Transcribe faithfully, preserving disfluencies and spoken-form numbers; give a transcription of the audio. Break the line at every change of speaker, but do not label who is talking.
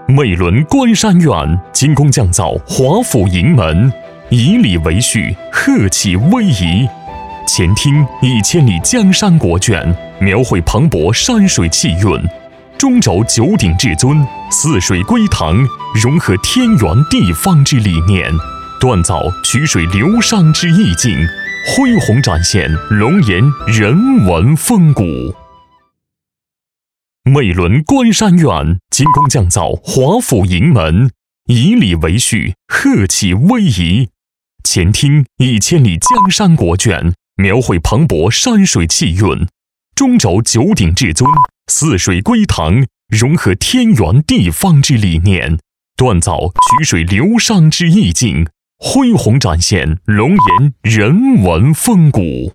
美轮关山远，金工匠造华府营门，以礼为序，贺气威仪。前厅一千里江山国卷，描绘磅礴山水气韵；中轴九鼎至尊，四水归堂，融合天圆地方之理念，锻造曲水流觞之意境，恢宏展现龙岩人文风骨。美轮关山远，金工匠造华府营门，以礼为序，贺气威仪。前厅一千里江山国卷，描绘磅礴山水气韵；中轴九鼎至尊，四水归堂，融合天圆地方之理念，锻造曲水流觞之意境，恢宏展现龙岩人文风骨。